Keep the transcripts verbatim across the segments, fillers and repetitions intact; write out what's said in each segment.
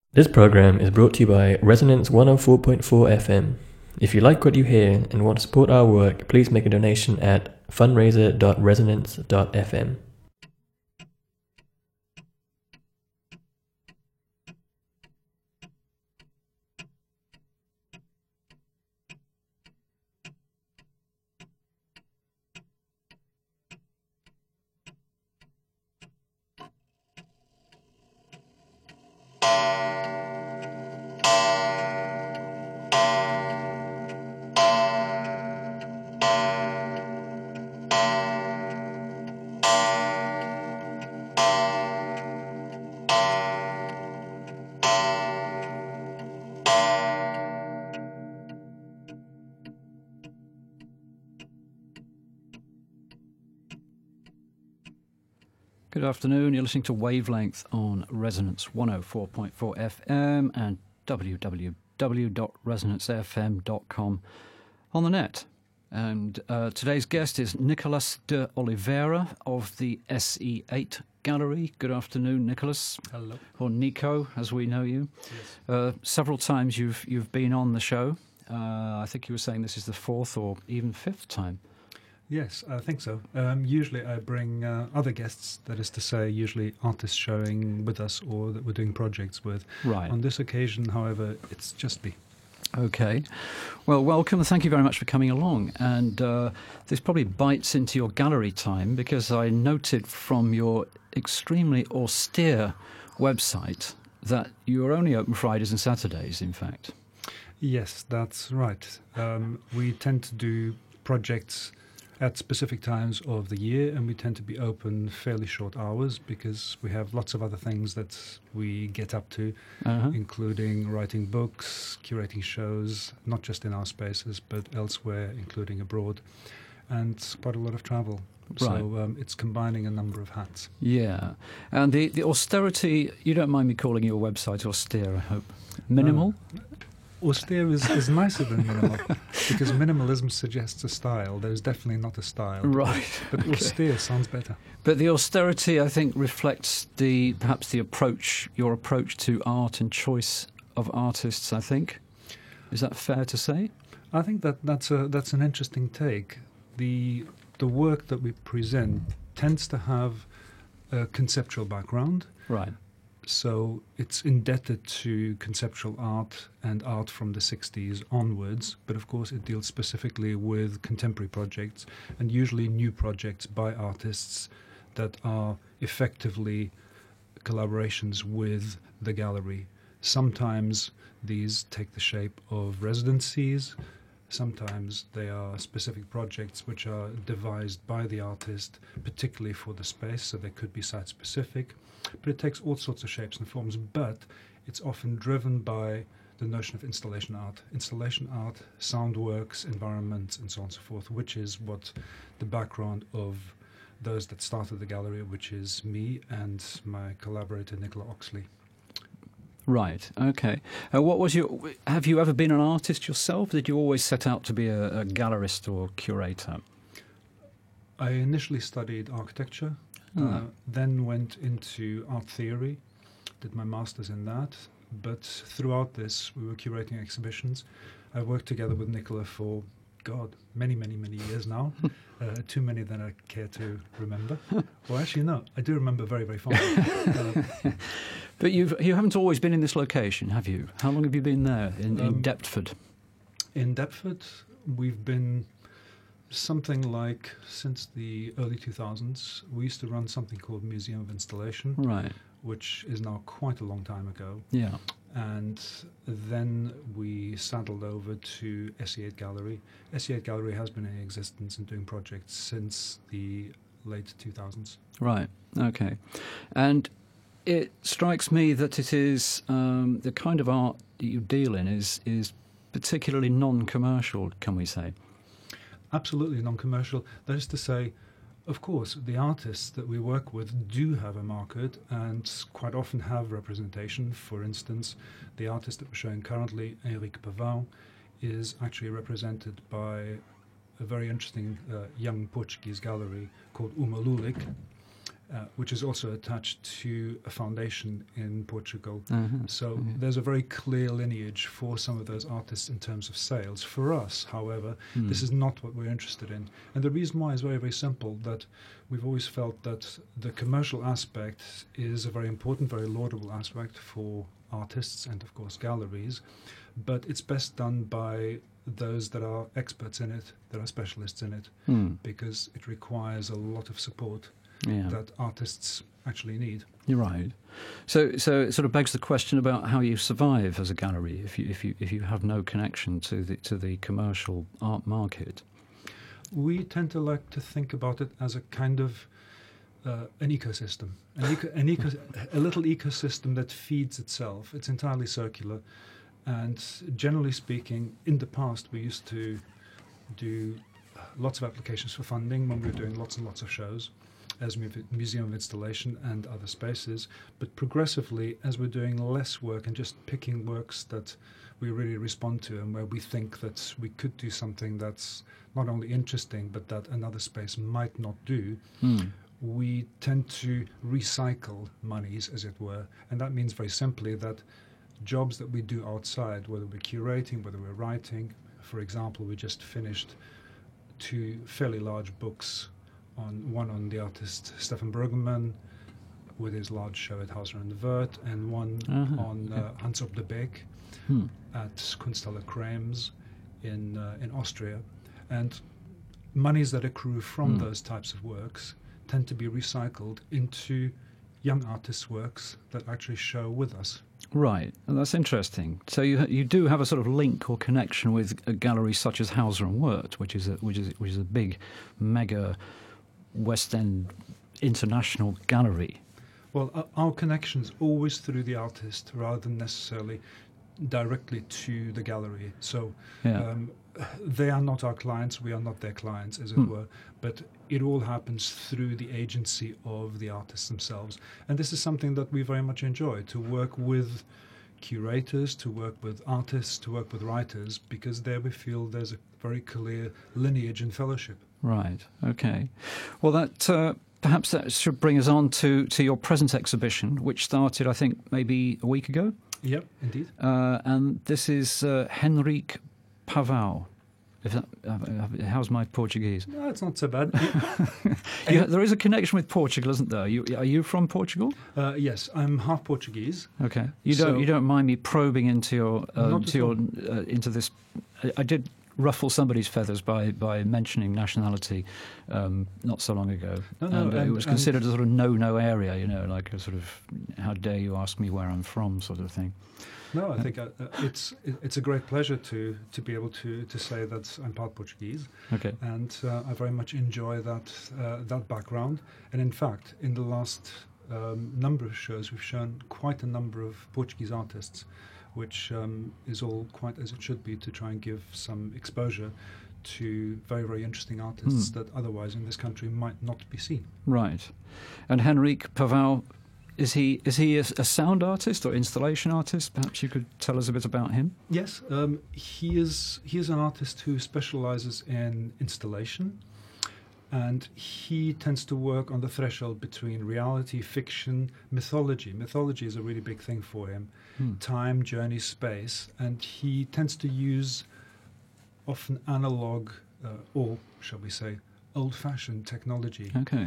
This program is brought to you by Resonance one oh four point four F M. If you like what you hear and want to support our work, please make a donation at fundraiser dot resonance dot f m. Good afternoon, you're listening to Wavelength on Resonance one oh four point four F M and w w w dot resonance f m dot com on the net. And uh, today's guest is Nicolas de Oliveira of the S E eight Gallery. Good afternoon, Nicolas. Hello. Or Nico, as we know you. Yes. Uh, several times you've you've been on the show. Uh, I think you were saying this is the fourth or even fifth time. Yes, I think so. Um, usually I bring uh, other guests, that is to say, usually artists showing with us or that we're doing projects with. Right. On this occasion, however, it's just me. Okay. Well, welcome. Thank you very much for coming along. And uh, this probably bites into your gallery time because I noted from your extremely austere website that you're only open Fridays and Saturdays, in fact. Yes, that's right. Um, we tend to do projects at specific times of the year, and we tend to be open fairly short hours because we have lots of other things that we get up to, Uh-huh. including writing books, curating shows, not just in our spaces, but elsewhere, including abroad, and quite a lot of travel. Right. So um, it's combining a number of hats. Yeah. And the, the austerity, you don't mind me calling your website austere, I hope. Minimal? Uh, Austere is, is nicer than minimal because minimalism suggests a style. There's definitely not a style. Right. But Okay. austere sounds better. But the austerity, I think, reflects the perhaps the approach, your approach to art and choice of artists, I think. Is that fair to say? I think that that's a that's an interesting take. The the work that we present tends to have a conceptual background. Right. So it's indebted to conceptual art and art from the sixties onwards, but of course it deals specifically with contemporary projects and usually new projects by artists that are effectively collaborations with the gallery. Sometimes these take the shape of residencies, sometimes they are specific projects which are devised by the artist, particularly for the space, so they could be site-specific. But it takes all sorts of shapes and forms, but it's often driven by the notion of installation art. Installation art, sound works, environments, and so on and so forth, which is what the background of those that started the gallery, which is me and my collaborator Nicola Oxley. Right. Okay. Uh, what was your? Have you ever been an artist yourself? Did you always set out to be a, a gallerist or curator? I initially studied architecture, Ah. uh, then went into art theory, did my master's in that. But throughout this, we were curating exhibitions. I worked together with Nicola for, God, many, many, many years now. uh, too many that I care to remember. Well, actually, no, I do remember very, very fondly. uh, But you've you haven't always been in this location, have you? How long have you been there in, in Um, Deptford? In Deptford, we've been something like since the early two thousands. We used to run something called Museum of Installation, Right. which is now quite a long time ago. Yeah. And then we saddled over to S E eight Gallery. S E eight Gallery has been in existence and doing projects since the late two thousands. Right. Okay. And it strikes me that it is um, the kind of art that you deal in is is particularly non-commercial, can we say? Absolutely non-commercial. That is to say, of course, the artists that we work with do have a market and quite often have representation. For instance, the artist that we're showing currently, Henrique Pavão, is actually represented by a very interesting uh, young Portuguese gallery called Uma Lulik. uh, which is also attached to a foundation in Portugal. Uh-huh. So Okay. there's a very clear lineage for some of those artists in terms of sales. For us, however, Hmm. this is not what we're interested in. And the reason why is very, very simple, that we've always felt that the commercial aspect is a very important, very laudable aspect for artists and, of course, galleries. But it's best done by those that are experts in it, that are specialists in it, Hmm. because it requires a lot of support Yeah. that artists actually need. You're right. So, so it sort of begs the question about how you survive as a gallery if you if you if you have no connection to the to the commercial art market. We tend to like to think about it as a kind of uh, an ecosystem, an, eco- an eco- a little ecosystem that feeds itself. It's entirely circular, and generally speaking, in the past we used to do lots of applications for funding when we were doing lots and lots of shows as mu- museum of installation and other spaces. But progressively, as we're doing less work and just picking works that we really respond to and where we think that we could do something that's not only interesting but that another space might not do, Hmm. we tend to recycle monies, as it were. And that means very simply that jobs that we do outside, whether we're curating, whether we're writing, for example, we just finished two fairly large books, on one on the artist Stefan Bergman with his large show at Hauser and de Wert, and one Uh-huh. on uh, Hans op de Beek Hmm. at Kunsthalle Krems in uh, in Austria. And monies that accrue from Hmm. those types of works tend to be recycled into young artists' works that actually show with us. Right, and that's interesting. So you you do have a sort of link or connection with a gallery such as Hauser and Wirth, which is a, which is which is a big, mega, West End international gallery. Well, uh, our connection's always through the artist rather than necessarily directly to the gallery. So Yeah. um, they are not our clients, we are not their clients, as it Hmm. were, but it all happens through the agency of the artists themselves. And this is something that we very much enjoy, to work with curators, to work with artists, to work with writers, because there we feel there's a very clear lineage and fellowship. Right. Okay. Well, that uh, perhaps that should bring us on to, to your present exhibition, which started, I think, maybe a week ago. Yep, indeed. Uh, and this is uh, Henrique Pavão. If that, uh, how's my Portuguese? No, it's not so bad. Yeah, there is a connection with Portugal, isn't there? You, are you from Portugal? Uh, yes, I'm half Portuguese. Okay. You don't So- you don't mind me probing into your uh, Not to at your all. uh, into this? I, I did ruffle somebody's feathers by by mentioning nationality um, not so long ago, No, no, and, uh, it and- was and- considered a sort of no-no area. You know, like a sort of how dare you ask me where I'm from sort of thing. No, I think uh, uh, it's it, it's a great pleasure to to be able to to say that I'm part Portuguese, Okay. and uh, I very much enjoy that uh, that background. And in fact, in the last um, number of shows, we've shown quite a number of Portuguese artists, which um, is all quite as it should be, to try and give some exposure to very, very interesting artists Hmm. that otherwise in this country might not be seen. Right. And Henrique Pavão, is he is he a, a sound artist or installation artist? Perhaps you could tell us a bit about him. Yes, um, he is he is an artist who specializes in installation, and he tends to work on the threshold between reality, fiction, mythology. Mythology is a really big thing for him. Hmm. Time, journey, space, and he tends to use often analog uh, or, shall we say, old-fashioned technology. Okay.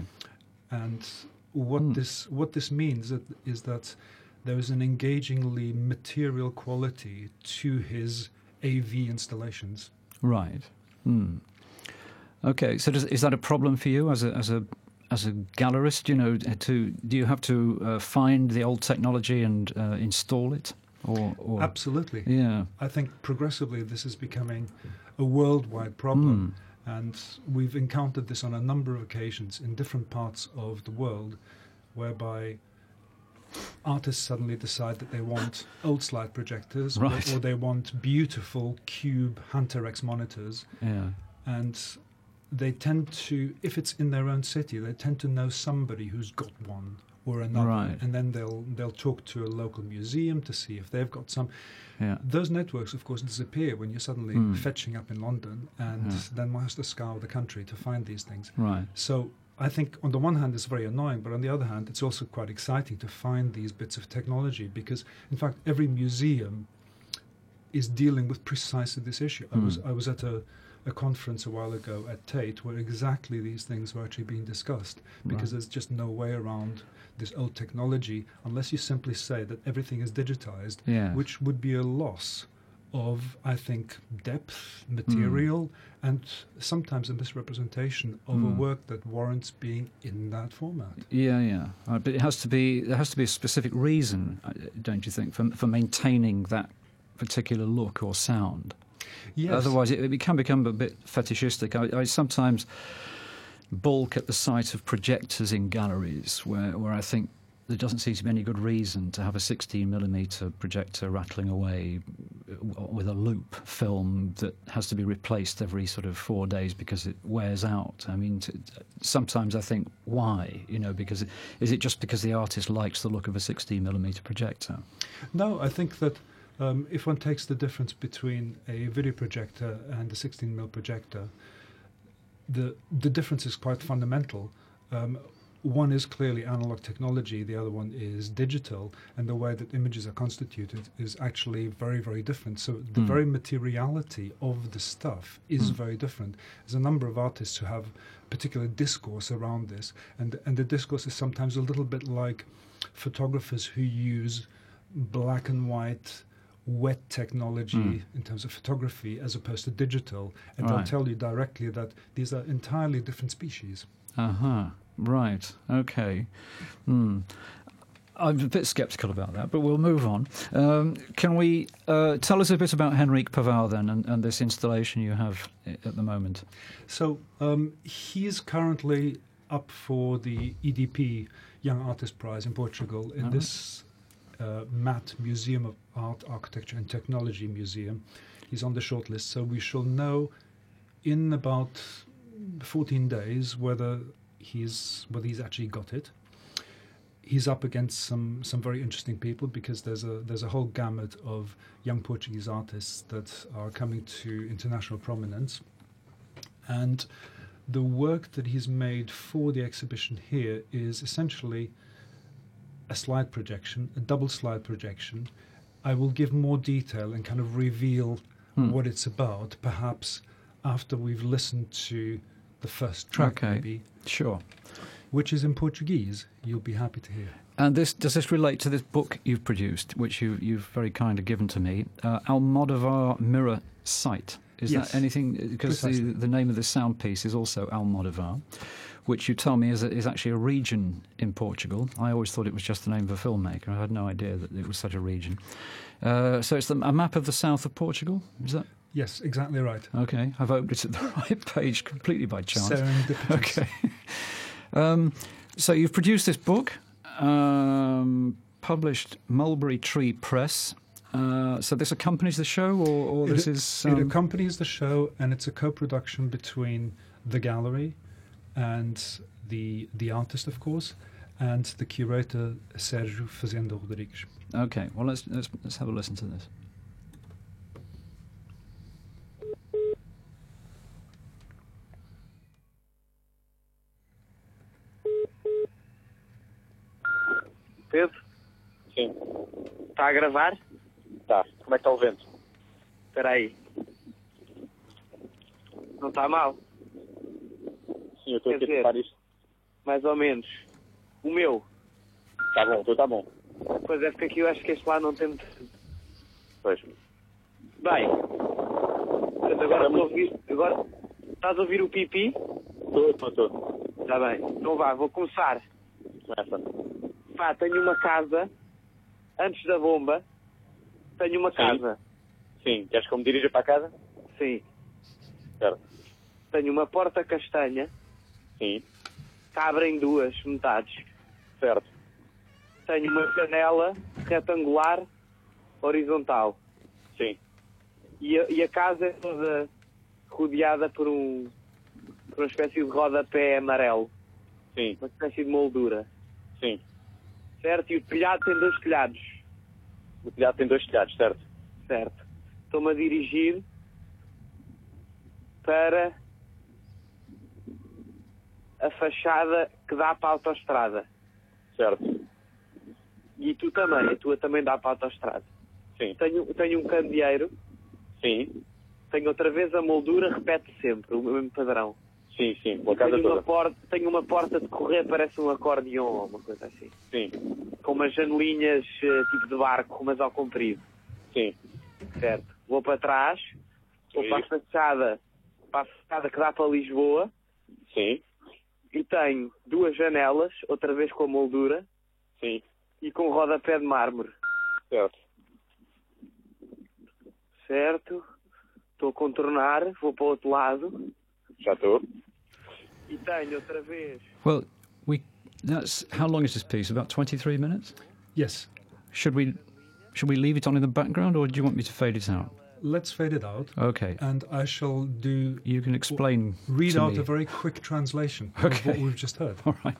And what Hmm. this what this means that, is that there is an engagingly material quality to his A V installations. Right. Hmm. Okay. So does, is that a problem for you as a as a as a gallerist? You know, to do you have to uh, find the old technology and uh, install it, or, or Absolutely. yeah. I think progressively this is becoming a worldwide problem. Hmm. And we've encountered this on a number of occasions in different parts of the world, whereby artists suddenly decide that they want old slide projectors, or- Right. or, they want beautiful cube Hunter-X monitors, Yeah. and they tend to, if it's in their own city, they tend to know somebody who's got one or another, Right. and then they'll they'll talk to a local museum to see if they've got some. Yeah. Those networks, of course, disappear when you're suddenly Hmm. fetching up in London, and Yeah. then one has to scour the country to find these things. Right. So I think on the one hand it's very annoying, but on the other hand it's also quite exciting to find these bits of technology, because in fact every museum is dealing with precisely this issue. Mm. I was I was at a, a conference a while ago at Tate where exactly these things were actually being discussed, because right. there's just no way around this old technology unless you simply say that everything is digitized, yeah. which would be a loss of, I think, depth, material, mm. and sometimes a misrepresentation of mm. a work that warrants being in that format. Yeah, yeah. Uh, but it has to be. There has to be a specific reason, don't you think, for for maintaining that particular look or sound? Yes. Otherwise, it, it can become a bit fetishistic. I, I sometimes balk at the sight of projectors in galleries, where where I think there doesn't seem to be any good reason to have a sixteen millimeter projector rattling away with a loop film that has to be replaced every sort of four days because it wears out. I mean, t- sometimes I think, why? You know, because it, is it just because the artist likes the look of a sixteen millimeter projector? No, I think that um, if one takes the difference between a video projector and a sixteen millimeter projector, the the difference is quite fundamental. Um, One is clearly analog technology, the other one is digital, and the way that images are constituted is actually very, very different. So the mm. very materiality of the stuff is mm. very different. There's a number of artists who have particular discourse around this, and, and the discourse is sometimes a little bit like photographers who use black and white wet technology mm. in terms of photography as opposed to digital, and right. they'll tell you directly that these are entirely different species. Uh-huh. Right, okay. Hmm. I'm a bit sceptical about that, but we'll move on. Um, can we uh, tell us a bit about Henrique Pavão then, and, and this installation you have at the moment? So um, he is currently up for the E D P Young Artist Prize in Portugal in oh. this uh, M A T Museum of Art, Architecture and Technology Museum. He's on the shortlist, so we shall know in about fourteen days whether he's whether he's actually got it. He's up against some some very interesting people, because there's a there's a whole gamut of young Portuguese artists that are coming to international prominence, and the work that he's made for the exhibition here is essentially a slide projection, a double slide projection. I will give more detail and kind of reveal hmm. what it's about, perhaps after we've listened to the first track, okay. maybe. Sure. Which is in Portuguese. You'll be happy to hear. And this does this relate to this book you've produced, which you, you've very kindly given to me, uh, Almodóvar Mirror Sight? Is yes. that anything? Because the, the name of the sound piece is also Almodóvar, which you tell me is, a, is actually a region in Portugal. I always thought it was just the name of a filmmaker. I had no idea that it was such a region. Uh, so it's the, a map of the south of Portugal, is that? Yes, exactly right. Okay, I've opened it at the right page completely by chance. Serendipitous. Okay. um, so you've produced this book, um, published Mulberry Tree Press. Uh, so this accompanies the show, or, or this it, is... Um, it accompanies the show, and it's a co-production between the gallery and the the artist, of course, and the curator, Sérgio Fazenda Rodrigues. Okay, well, let's, let's, let's have a listen to this. Pedro? Sim. Está a gravar? Tá. Como é que está o vento? Espera aí. Não está mal? Sim, eu estou aqui a preparar isto. Mais ou menos. O meu? Tá bom, então tá bom. Pois é, porque aqui eu acho que este lá não tem muito... Pois. Bem. Portanto, agora estou a ouvir... Agora... Estás a ouvir o pipi? Estou, estou, estou. Está bem. Então vá, vou começar. Começa. Pá, tenho uma casa, antes da bomba, tenho uma Sim. casa. Sim, queres que eu me dirija para a casa? Sim. Certo. Tenho uma porta castanha. Sim. Que abre em duas metades. Certo. Tenho uma janela retangular horizontal. Sim. E a, e a casa é toda rodeada por um por uma espécie de rodapé amarelo. Sim. Uma espécie de moldura. Sim. Certo? E o telhado tem dois telhados. O telhado tem dois telhados, certo? Certo. Estou-me a dirigir para a fachada que dá para a autoestrada. Certo. E tu também, a tua também dá para a autoestrada. Sim. Tenho, tenho um candeeiro, Sim. tenho outra vez a moldura, repete sempre, o mesmo padrão. Sim, sim. Pela casa Tenho uma, toda. porta, tenho uma porta de correr, parece um acordeon ou uma coisa assim. Sim. Com umas janelinhas eh, tipo de barco, mas ao comprido. Sim. Certo. Vou para trás, vou Sim. para a fachada, para a fachada que dá para Lisboa, Sim. e tenho duas janelas, outra vez com a moldura, Sim. e com rodapé de mármore. Certo. Certo. Estou a contornar, vou para o outro lado, Já estou. e tenho outra vez... Well, we. That's how long is this piece? About twenty-three minutes. Yes. Should we? Should we leave it on in the background, or do you want me to fade it out? Let's fade it out, Okay. and I shall do You can explain. read to out me. a very quick translation of Okay. what we've just heard. All right.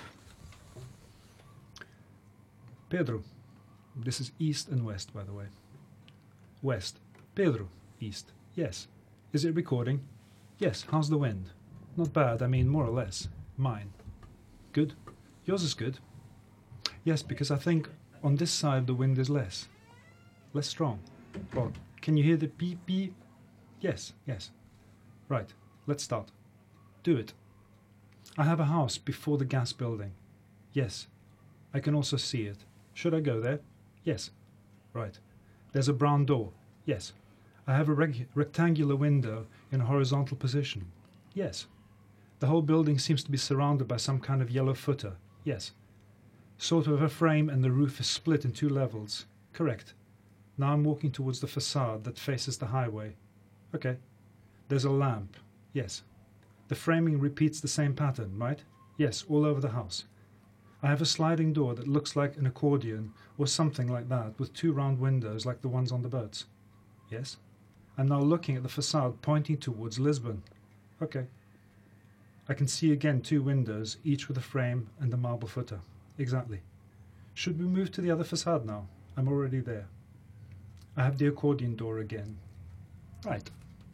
Pedro. This is east and west, by the way. West. Pedro. East. Yes. Is it recording? Yes. How's the wind? Not bad. I mean, more or less. Mine. Good. Yours is good. Yes, because I think on this side the wind is less. Less strong. Well, can you hear the beep beep? Yes. Yes. Right. Let's start. Do it. I have a house before the gas building. Yes. I can also see it. Should I go there? Yes. Right. There's a brown door. Yes. I have a reg- rectangular window in a horizontal position. Yes. The whole building seems to be surrounded by some kind of yellow footer. Yes. Sort of a frame, and the roof is split in two levels. Correct. Now I'm walking towards the facade that faces the highway. Okay. There's a lamp. Yes. The framing repeats the same pattern, right? Yes, all over the house. I have a sliding door that looks like an accordion or something like that, with two round windows like the ones on the boats. Yes. I'm now looking at the facade pointing towards Lisbon. Okay. I can see again two windows, each with a frame and a marble footer. Exactly. Should we move to the other facade now? I'm already there. I have the accordion door again. Right.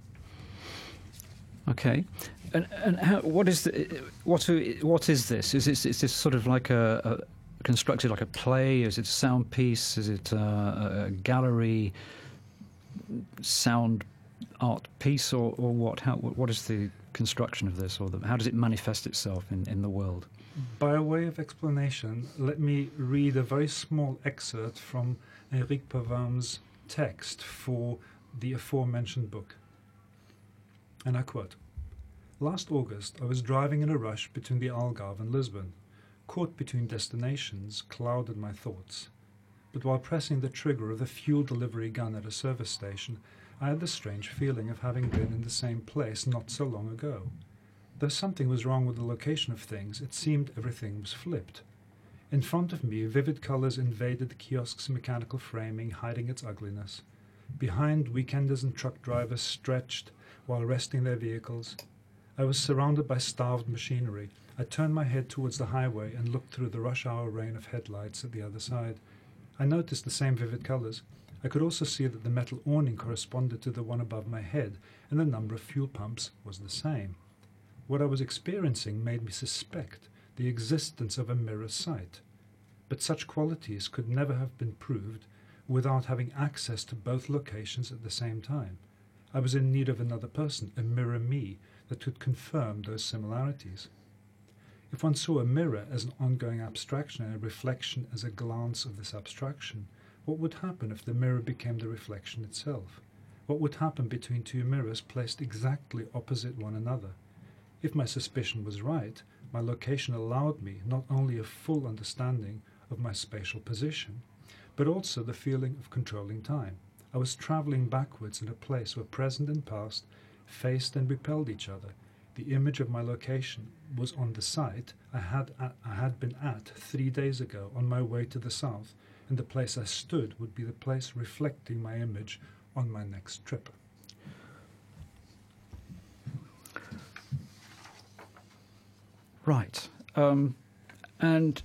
Okay, and and how, what is the what what is this? Is this is this sort of like a, a constructed like a play? Is it a sound piece? Is it a, a gallery sound art piece, or, or what? How what is the construction of this, or the, how does it manifest itself in, in the world? By way of explanation, let me read a very small excerpt from Henrique Pavam's text for the aforementioned book. And I quote, "Last August I was driving in a rush between the Algarve and Lisbon. Caught between destinations clouded my thoughts. But while pressing the trigger of the fuel delivery gun at a service station, I had the strange feeling of having been in the same place not so long ago. Though something was wrong with the location of things, it seemed everything was flipped. In front of me, vivid colours invaded the kiosk's mechanical framing, hiding its ugliness. Behind, weekenders and truck drivers stretched while resting their vehicles. I was surrounded by starved machinery. I turned my head towards the highway and looked through the rush-hour rain of headlights at the other side. I noticed the same vivid colours. I could also see that the metal awning corresponded to the one above my head, and the number of fuel pumps was the same. What I was experiencing made me suspect the existence of a mirror sight. But such qualities could never have been proved without having access to both locations at the same time. I was in need of another person, a mirror me, that could confirm those similarities. If one saw a mirror as an ongoing abstraction and a reflection as a glance of this abstraction, what would happen if the mirror became the reflection itself? What would happen between two mirrors placed exactly opposite one another? If my suspicion was right, my location allowed me not only a full understanding of my spatial position, but also the feeling of controlling time. I was travelling backwards in a place where present and past faced and repelled each other. The image of my location was on the site I had, at, I had been at three days ago on my way to the south, and the place I stood would be the place reflecting my image on my next trip." Right. Um, and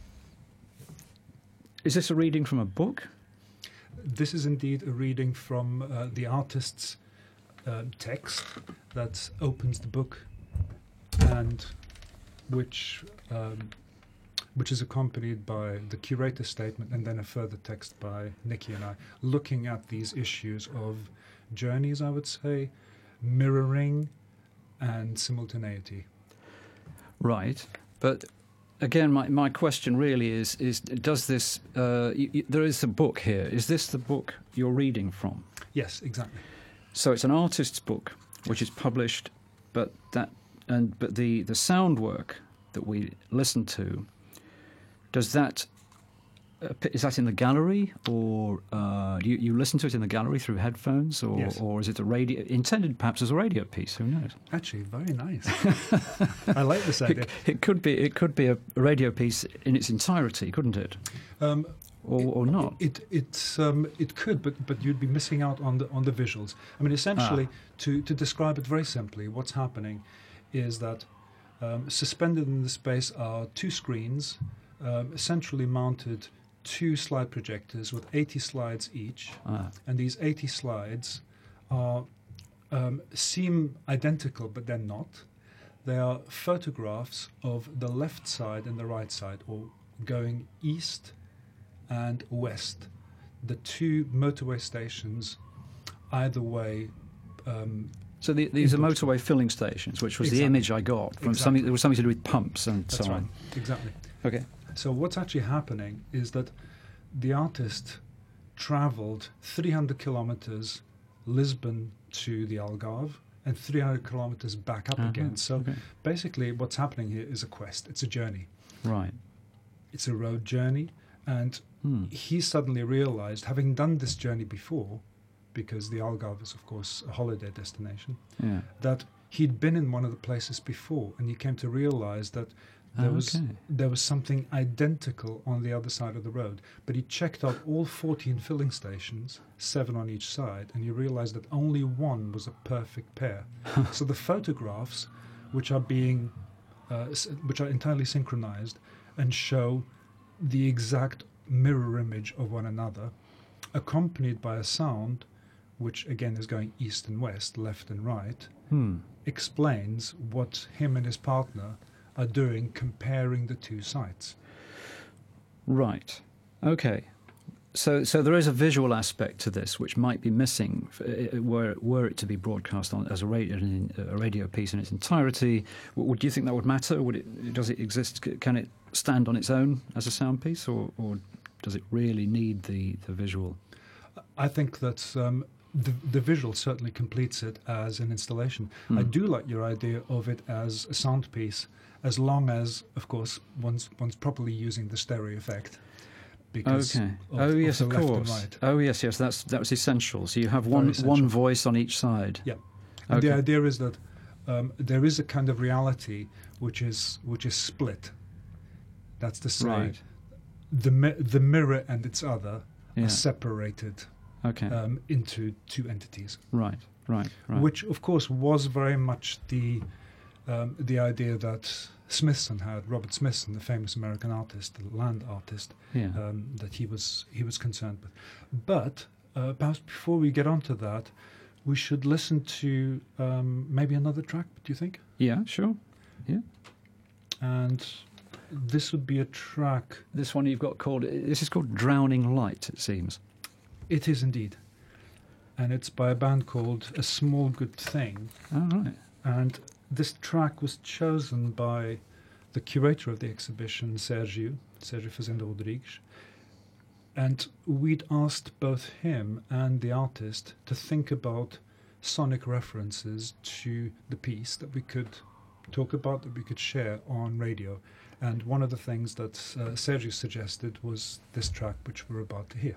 is this a reading from a book? This is indeed a reading from uh, the artist's uh, text that opens the book, and which um, which is accompanied by the curator statement and then a further text by Nikki and I, looking at these issues of journeys, I would say, mirroring and simultaneity. Right, but again, my, my question really is, is does this, uh, y- y- there is a book here, is this the book you're reading from? Yes, exactly. So it's an artist's book, which is published, but that, and but the, the sound work that we listen to, does that, uh, is that in the gallery, or uh, do you, you listen to it in the gallery through headphones, or, Yes. or is it a radio, intended perhaps as a radio piece, who knows? Actually, very nice. I like this idea. It, it could be it could be a radio piece in its entirety, couldn't it? Um, Or, or not? It it um, it could, but but you'd be missing out on the on the visuals. I mean, essentially, Ah. to to describe it very simply, what's happening is that um, suspended in the space are two screens, um, centrally mounted two slide projectors with eighty slides each, Ah. and these eighty slides are um, seem identical, but they're not. They are photographs of the left side and the right side, or going east and west, the two motorway stations, either way. Um, So the, these are Input. motorway filling stations, which was the Exactly. image I got from Exactly. something. There was something to do with pumps and that's so right, on. exactly. Okay. So what's actually happening is that the artist travelled three hundred kilometres, Lisbon to the Algarve, and three hundred kilometres back up Uh-huh, again. So okay. basically, what's happening here is a quest. It's a journey. Right. It's a road journey, and Hmm. he suddenly realized, having done this journey before, because the Algarve is, of course, a holiday destination, Yeah. that he'd been in one of the places before, and he came to realize that there was Okay. there was something identical on the other side of the road. But he checked out all fourteen filling stations, seven on each side, and he realized that only one was a perfect pair. So the photographs, which are being uh, s- which are entirely synchronized and show the exact mirror image of one another, accompanied by a sound, which again is going east and west, left and right, Hmm. explains what him and his partner are doing, comparing the two sites. Right. Okay. So, so there is a visual aspect to this which might be missing f- uh, uh, were were it to be broadcast on as a radio, a radio piece in its entirety. W- Would you think that would matter? Would it? Does it exist? C- Can it stand on its own as a sound piece, or, or does it really need the, the visual? I think that um, the, the visual certainly completes it as an installation. I Hmm. do like your idea of it as a sound piece, as long as, of course, one's, one's properly using the stereo effect. Because Okay. of- oh of yes, the of left and course. right. Oh yes, yes. That's that was essential. So you have Very one essential. one voice on each side. Yeah. And the Okay. idea is that um, there is a kind of reality which is which is split. That's to say, Right. the mi- the mirror and its other Yeah. are separated Okay. um, into two entities, right. Right. Right. which of course was very much the um, the idea that Smithson had, Robert Smithson, the famous American artist, the land artist, yeah. um, that he was he was concerned with. But uh, perhaps before we get on to that, we should listen to um, maybe another track. Do you think? yeah. Sure. Yeah. And this would be a track. This one you've got called. This is called Drowning Light. It seems. It is indeed, and it's by a band called A Small Good Thing. All right. And this track was chosen by the curator of the exhibition, Sergio, Sergio Fazenda Rodrigues. And we'd asked both him and the artist to think about sonic references to the piece that we could talk about, that we could share on radio. And one of the things that uh, Sergio suggested was this track, which we're about to hear.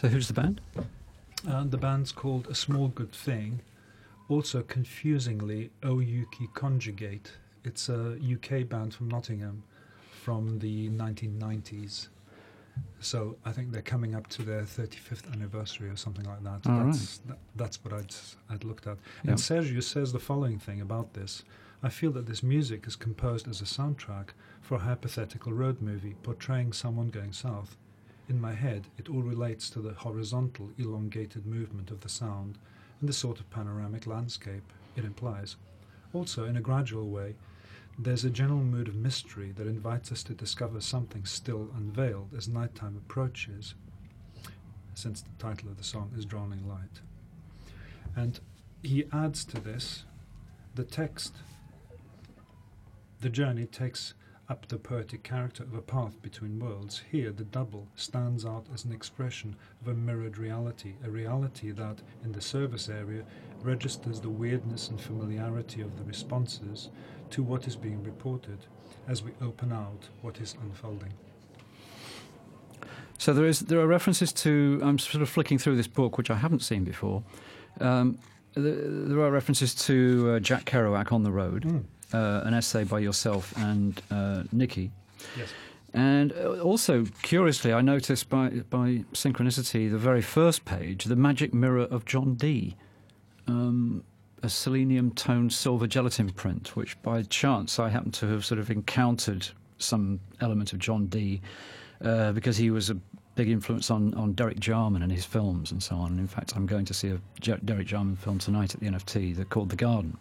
So who's the band? And the band's called A Small Good Thing, also confusingly Oyuki Conjugate. It's a U K band from Nottingham from the nineteen nineties. So I think they're coming up to their thirty-fifth anniversary or something like that. All that's that, that's what I'd, I'd looked at. Yeah. And Sergio says the following thing about this. I feel that this music is composed as a soundtrack for a hypothetical road movie portraying someone going south. In my head, it all relates to the horizontal, elongated movement of the sound and the sort of panoramic landscape it implies. Also, in a gradual way, there's a general mood of mystery that invites us to discover something still unveiled as nighttime approaches, since the title of the song is Drowning Light. And he adds to this the text. The journey takes up the poetic character of a path between worlds. Here, the double stands out as an expression of a mirrored reality, a reality that, in the service area, registers the weirdness and familiarity of the responses to what is being reported as we open out what is unfolding. So there is there are references to. I'm sort of flicking through this book, which I haven't seen before. Um, there, there are references to uh, Jack Kerouac on the Road. Mm. Uh, an essay by yourself and uh, Nikki. Yes. And also, curiously, I noticed by by synchronicity, the very first page, the magic mirror of John Dee, um, a selenium-toned silver gelatin print, which by chance I happened to have sort of encountered some element of John Dee, uh, because he was a big influence on, on Derek Jarman and his films and so on. And in fact, I'm going to see a J- Derek Jarman film tonight at the N F T. They're called The Garden.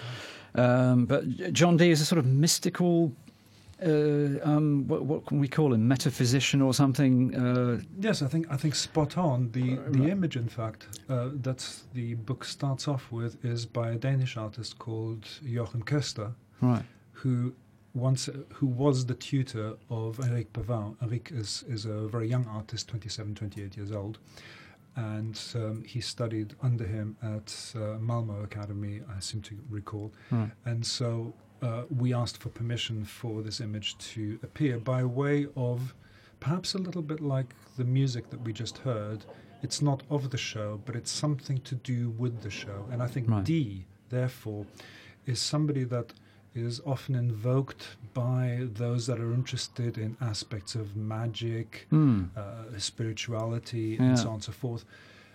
Um, but John Dee is a sort of mystical, uh, um, what, what can we call him, metaphysician or something? Uh, yes, I think I think spot on. The the image, in fact, uh, that the book starts off with is by a Danish artist called Jochen Köster, right? Who once who was the tutor of Henrik Pavin. Henrik is is a very young artist, twenty-seven, twenty-eight years old. And um, he studied under him at uh, Malmo Academy, I seem to recall. Right. And so uh, we asked for permission for this image to appear by way of perhaps a little bit like the music that we just heard. It's not of the show, but it's something to do with the show. And I think right. Dee, therefore, is somebody that is often invoked by those that are interested in aspects of magic, mm. uh, spirituality, yeah. and so on and so forth.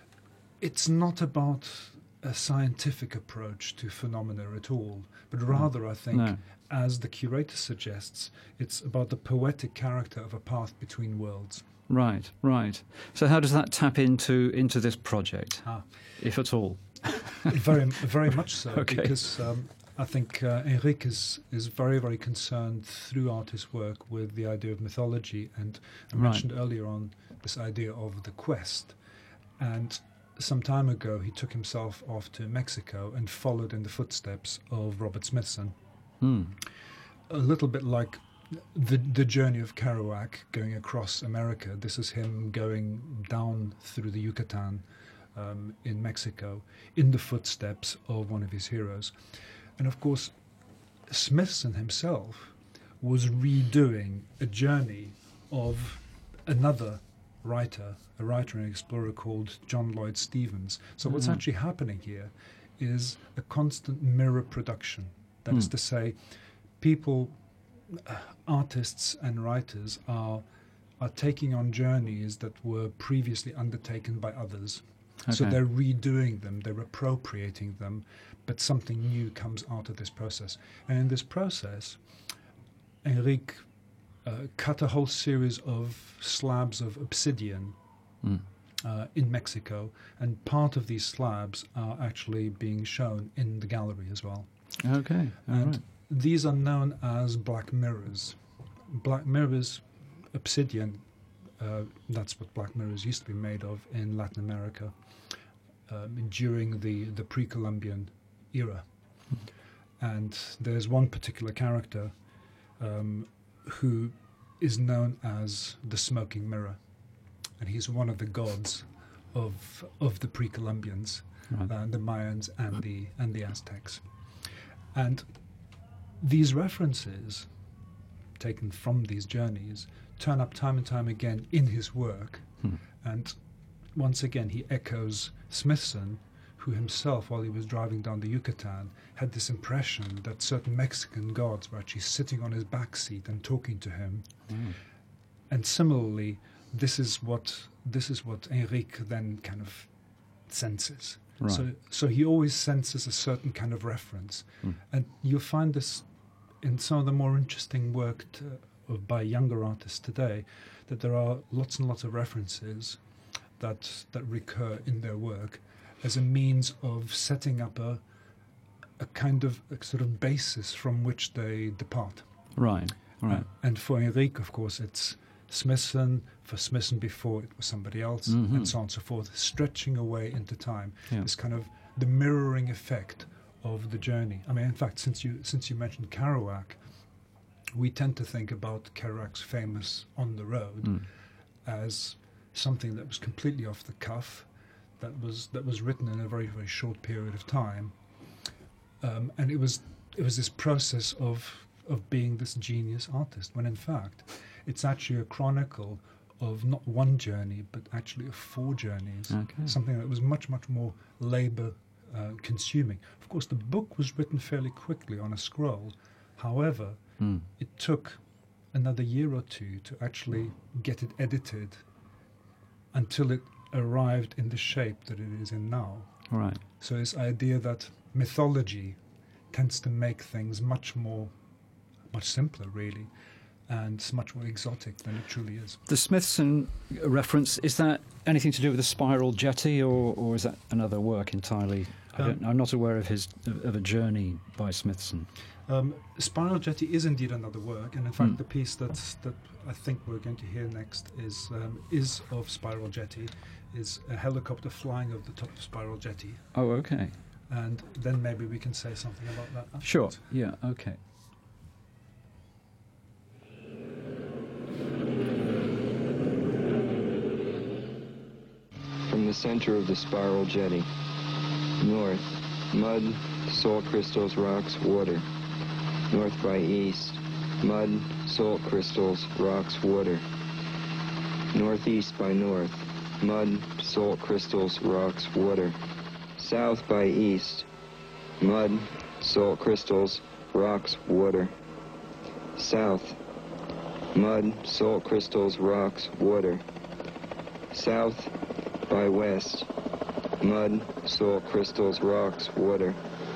It's not about a scientific approach to phenomena at all, but rather, I think, no. as the curator suggests, it's about the poetic character of a path between worlds. Right, right. So how does that tap into into this project, ah. if at all? very, very much so, okay. because um, I think uh, Henrik is, is very, very concerned throughout his work with the idea of mythology. And I right. mentioned earlier on this idea of the quest. And some time ago, he took himself off to Mexico and followed in the footsteps of Robert Smithson. Hmm. A little bit like the the journey of Kerouac going across America. This is him going down through the Yucatan um, in Mexico in the footsteps of one of his heroes. And of course, Smithson himself was redoing a journey of another writer, a writer and explorer called John Lloyd Stevens. So mm-hmm. what's actually happening here is a constant mirror production. That mm. is to say, people, uh, artists and writers are are taking on journeys that were previously undertaken by others. Okay. So they're redoing them, they're appropriating them, but something new comes out of this process. And in this process, Henrik uh, cut a whole series of slabs of obsidian mm. uh, in Mexico, and part of these slabs are actually being shown in the gallery as well. Okay, all and right. These are known as black mirrors. Black mirrors, obsidian, uh, that's what black mirrors used to be made of in Latin America um, during the, the pre-Columbian era. Mm. And there's one particular character um, who is known as the smoking mirror. And he's one of the gods of of the pre-Columbians, right. uh, the Mayans and the and the Aztecs. And these references, taken from these journeys, turn up time and time again in his work. Hmm. And once again, he echoes Smithson, who himself, while he was driving down the Yucatan, had this impression that certain Mexican gods were actually sitting on his back seat and talking to him. Mm. And similarly, this is what this is what Enrique then kind of senses. Right. So, so he always senses a certain kind of reference, Mm. and you'll find this in some of the more interesting work to, of, by younger artists today, that there are lots and lots of references that that recur in their work as a means of setting up a a kind of a sort of basis from which they depart. Right, right. Uh, and for Enrique, of course, it's Smithson. For Smithson before, it was somebody else, Mhm. and so on and so forth, stretching away into time. Yeah. This kind of the mirroring effect of the journey. I mean, in fact, since you since you mentioned Kerouac, we tend to think about Kerouac's famous On the Road Mm. as something that was completely off the cuff, that was that was written in a very very short period of time, um, and it was it was this process of of being this genius artist. When in fact, it's actually a chronicle of not one journey, but actually of four journeys. Okay. Something that was much much more labor uh, consuming. Of course, the book was written fairly quickly on a scroll. However, Mm. it took another year or two to actually get it edited until it arrived in the shape that it is in now. Right. So this idea that mythology tends to make things much more, much simpler, really, and it's much more exotic than it truly is. The Smithson reference, is that anything to do with the Spiral Jetty, or, or is that another work entirely? I don't, I'm not aware of his of, of a journey by Smithson. Um, Spiral Jetty is indeed another work, and in fact, Mm. the piece that's, that I think we're going to hear next is um, is of Spiral Jetty, is a helicopter flying over the top of Spiral Jetty, Oh, okay. and then maybe we can say something about that. Sure. afterwards. Yeah, okay. From the center of the Spiral Jetty. North, mud, salt crystals, rocks, water. North by east, mud, salt crystals, rocks, water. Northeast by north, mud, salt crystals, rocks, water. South by east, mud, salt crystals, rocks, water. South, mud, salt crystals, rocks, water. South by west, mud, salt crystals, rocks, water.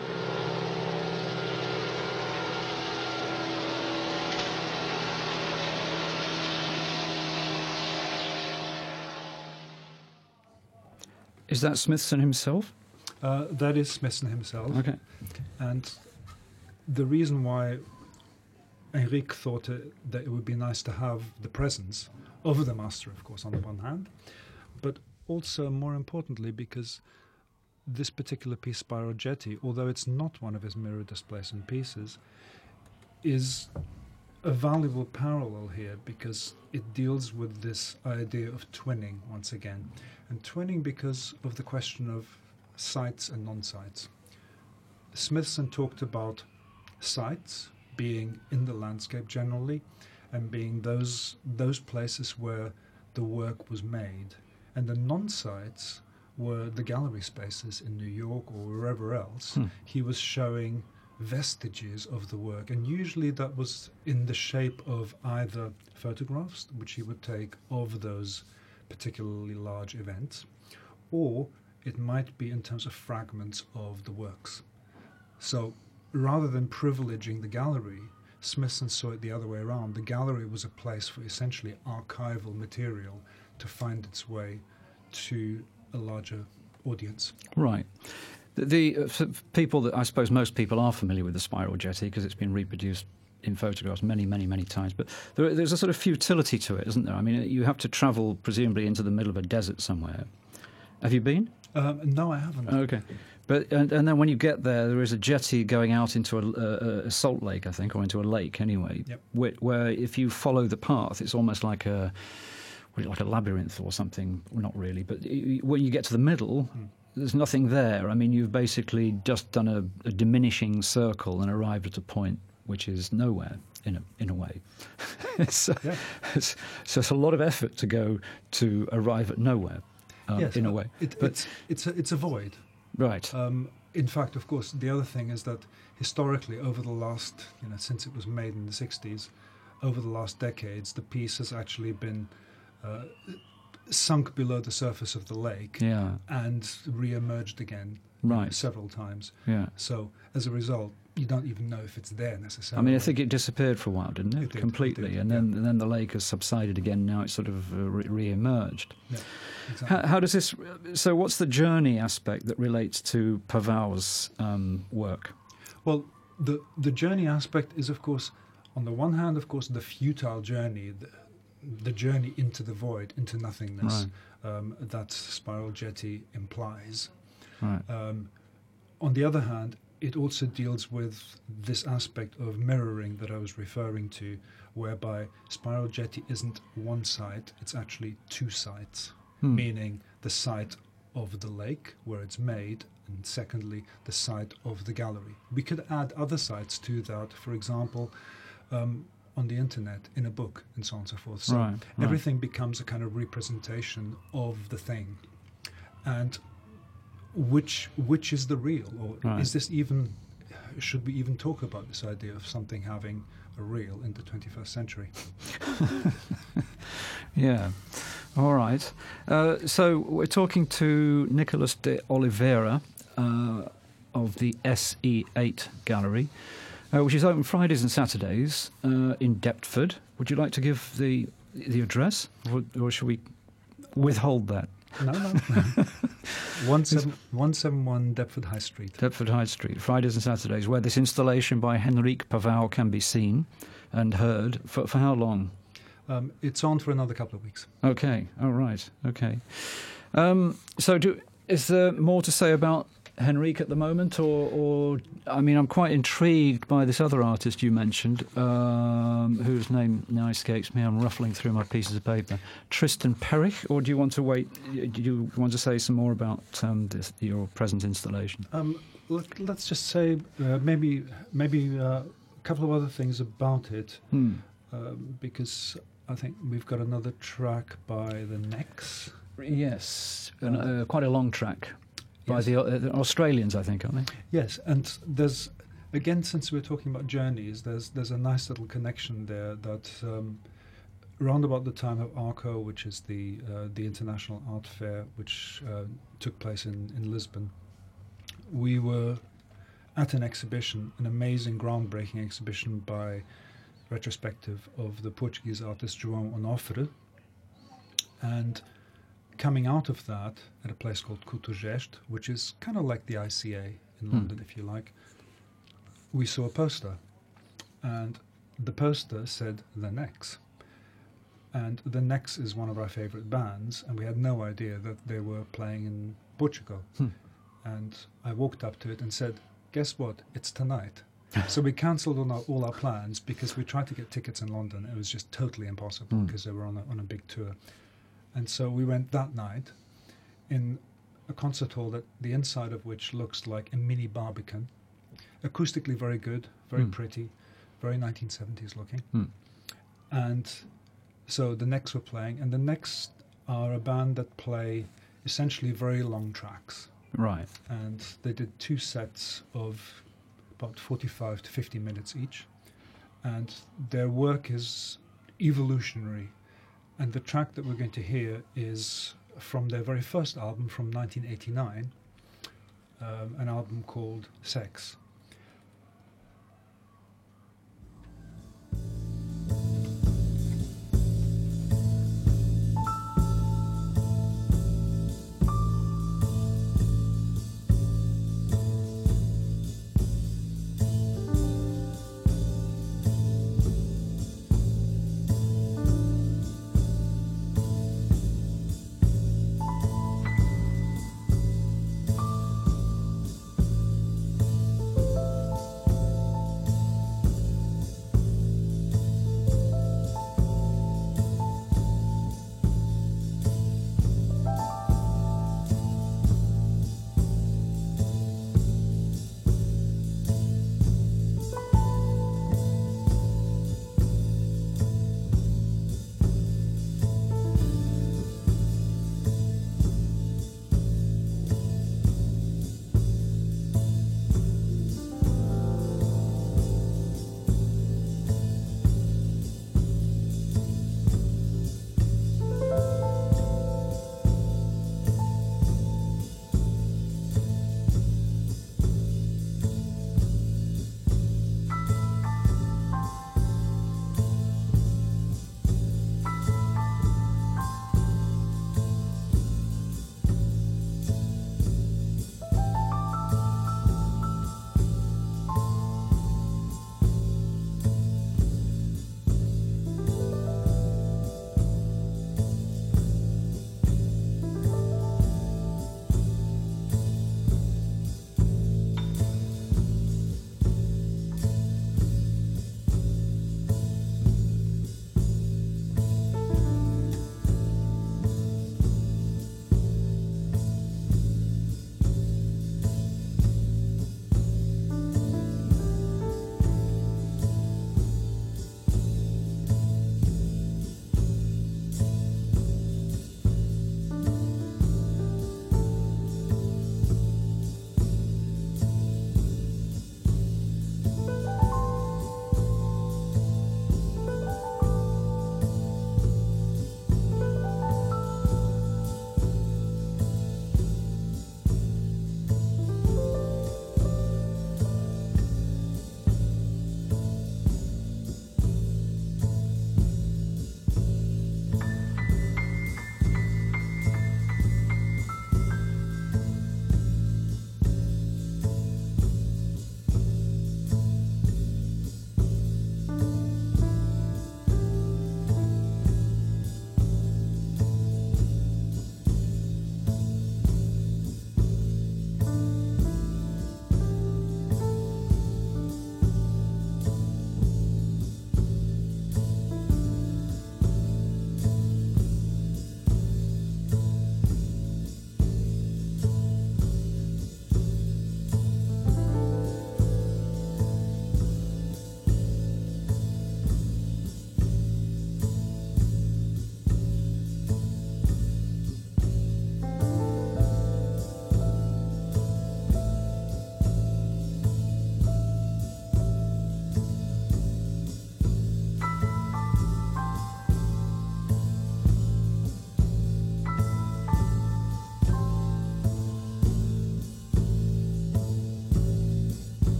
Is that Smithson himself? Uh, that is Smithson himself. Okay. And the reason why Enrique thought it, that it would be nice to have the presence of the master, of course, on the one hand, but also, more importantly, because this particular piece, Spiral Jetty, although it's not one of his mirror displacement pieces, is a valuable parallel here because it deals with this idea of twinning once again. And twinning because of the question of sites and non-sites. Smithson talked about sites being in the landscape generally and being those those places where the work was made. And the non-sites were the gallery spaces in New York or wherever else. Hmm. He was showing vestiges of the work, and usually that was in the shape of either photographs, which he would take of those particularly large events, or it might be in terms of fragments of the works. So rather than privileging the gallery, Smithson saw it the other way around. The gallery was a place for essentially archival material to find its way to a larger audience. Right. The, the uh, f- people that I suppose most people are familiar with the Spiral Jetty because it's been reproduced in photographs many, many, many times. But there, there's a sort of futility to it, isn't there? I mean, you have to travel presumably into the middle of a desert somewhere. Have you been? Um, no, I haven't. Okay. But and, and then when you get there, there is a jetty going out into a, a, a salt lake, I think, or into a lake anyway. Yep. Where, where if you follow the path, it's almost like a like a labyrinth or something. Well, not really, but y- when you get to the middle, Mm. there's nothing there. I mean, you've basically just done a, a diminishing circle and arrived at a point which is nowhere in a in a way. so, Yeah. it's, so it's a lot of effort to go to arrive at nowhere. um, yes, in a uh, way. It, but it's it's a, it's a void. right, Um, in fact, of course, the other thing is that historically, over the last, you know, since it was made in the sixties, over the last decades, the piece has actually been uh, sunk below the surface of the lake yeah, and re-emerged again you know, right, several times. yeah. So as a result, you don't even know if it's there I necessarily. mean, I think it disappeared for a while, didn't it? It did, it Completely, did, and then and then the lake has subsided again. Now it's sort of uh, re- re-emerged. Yeah, exactly. How, how does this? So, what's the journey aspect that relates to Pavau's um, work? Well, the the journey aspect is, of course, on the one hand, of course, the futile journey, the, the journey into the void, into nothingness, um, that Spiral Jetty implies. Right. Um, on the other hand, it also deals with this aspect of mirroring that I was referring to, whereby Spiral Jetty isn't one site, it's actually two sites, Hmm. meaning the site of the lake where it's made, and secondly, the site of the gallery. We could add other sites to that, for example, um, on the internet, in a book, and so on and so forth. So Right, right. everything becomes a kind of representation of the thing. And which which is the real, or Right. is this even, should we even talk about this idea of something having a real in the twenty-first century? Yeah. All right. Uh, so we're talking to Nicolas de Oliveira uh, of the S E eight Gallery, uh, which is open Fridays and Saturdays uh, in Deptford. Would you like to give the the address, or, or should we withhold that? No, no. one seven one seven one Deptford High Street. Deptford High Street, Fridays and Saturdays, where this installation by Henrique Pavau can be seen and heard. For, for how long? Um, it's on for another couple of weeks. Okay, all right, okay. Um, so do, is there more to say about Henrique at the moment? Or, or, I mean, I'm quite intrigued by this other artist you mentioned, um, whose name now escapes me. I'm ruffling through my pieces of paper. Tristan Perich, or do you want to wait? Do you want to say some more about um, this, your present installation? Um, let, let's just say uh, maybe maybe uh, a couple of other things about it, Hmm. um, because I think we've got another track by the Nex. Yes, an, uh, quite a long track. By Yes. the, uh, the Australians, I think, aren't they? Yes, and there's, again, since we're talking about journeys, there's there's a nice little connection there that um, around about the time of ARCO, which is the uh, the International Art Fair, which uh, took place in, in Lisbon, we were at an exhibition, an amazing, groundbreaking exhibition by retrospective of the Portuguese artist João Onofre, and coming out of that at a place called Culturgest, which is kind of like the I C A in Hmm. London, if you like, we saw a poster. And the poster said The Nex. And The Nex is one of our favourite bands, and we had no idea that they were playing in Portugal. Hmm. And I walked up to it and said, guess what? It's tonight. So we cancelled on our, all our plans because we tried to get tickets in London. It was just totally impossible Hmm. because they were on a, on a big tour. And so we went that night in a concert hall that the inside of which looks like a mini Barbican. Acoustically very good, very Hmm. pretty, very nineteen seventies looking. Hmm. And so the Nex were playing, and the Nex are a band that play essentially very long tracks. Right. And they did two sets of about forty-five to fifty minutes each. And their work is evolutionary. And the track that we're going to hear is from their very first album from nineteen eighty-nine, um, an album called Sex.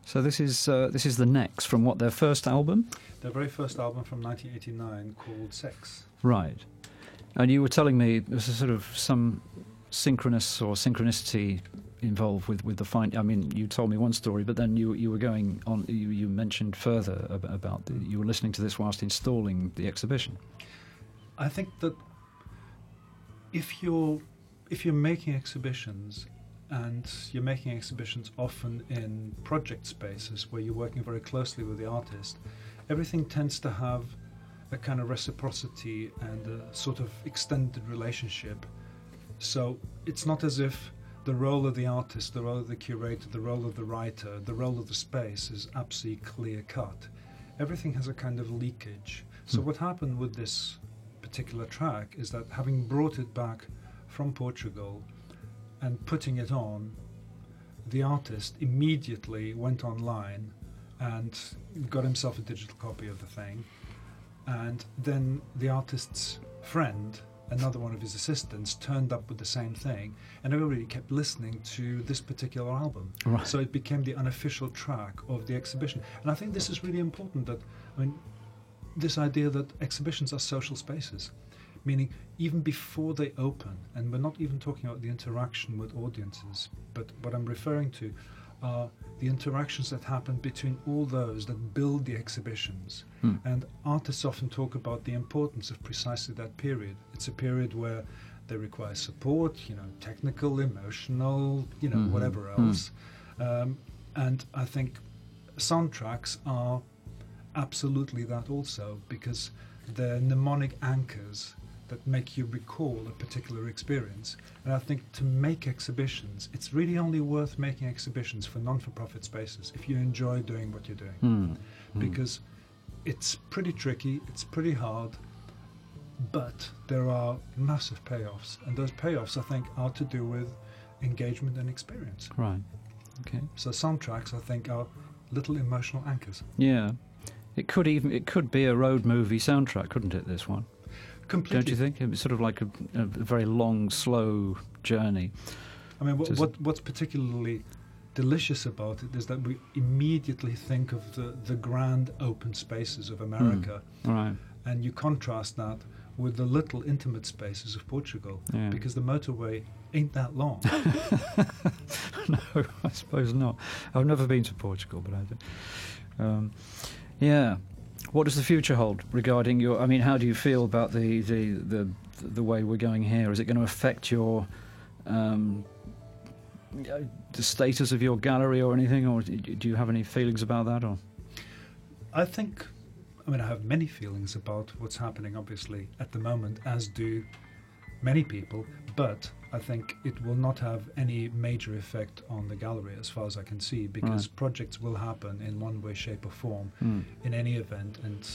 So this is uh, this is the Necks from what, their first album? Their very first album from nineteen eighty-nine called Sex. Right. And you were telling me there's a sort of some synchronous or synchronicity involved with, with the find. I mean, you told me one story, but then you you were going on. You, you mentioned further about, about the, you were listening to this whilst installing the exhibition. I think that if you're if you're making exhibitions, and you're making exhibitions often in project spaces where you're working very closely with the artist, everything tends to have a kind of reciprocity and a sort of extended relationship. So it's not as if the role of the artist, the role of the curator, the role of the writer, the role of the space is absolutely clear cut. Everything has a kind of leakage. So what happened with this particular track is that, having brought it back from Portugal and putting it on, the artist immediately went online and got himself a digital copy of the thing, and then the artist's friend, another one of his assistants, turned up with the same thing, and everybody kept listening to this particular album. Right. So it became the unofficial track of the exhibition. And I think this is really important, that, I mean, this idea that exhibitions are social spaces, meaning even before they open, and we're not even talking about the interaction with audiences, but what I'm referring to are the interactions that happen between all those that build the exhibitions. Hmm. And artists often talk about the importance of precisely that period. It's a period where they require support, you know, technical, emotional, you know, Mm-hmm. whatever else. Um, and I think soundtracks are absolutely that also, because they're mnemonic anchors that make you recall a particular experience. And I think to make exhibitions, it's really only worth making exhibitions for non-for-profit spaces if you enjoy doing what you're doing. Hmm. Because it's pretty tricky, it's pretty hard, but there are massive payoffs. And those payoffs, I think, are to do with engagement and experience. Right. Okay. So soundtracks, I think, are little emotional anchors. Yeah. It could even it could be a road movie soundtrack, couldn't it? This one, Completely. don't you think? It's sort of like a, a very long, slow journey. I mean, what, Just- what what's particularly delicious about it is that we immediately think of the, the grand open spaces of America, All right. and you contrast that with the little intimate spaces of Portugal, Yeah. because the motorway ain't that long. No, I suppose not. I've never been to Portugal, but I do. Um, yeah. What does the future hold regarding your? I mean, how do you feel about the the the, the way we're going here? Is it going to affect your um, the status of your gallery or anything, or do you have any feelings about that? Or I think, I mean, I have many feelings about what's happening, obviously, at the moment, as do many people, but I think it will not have any major effect on the gallery as far as I can see, because Right. projects will happen in one way, shape or form Hmm. in any event. And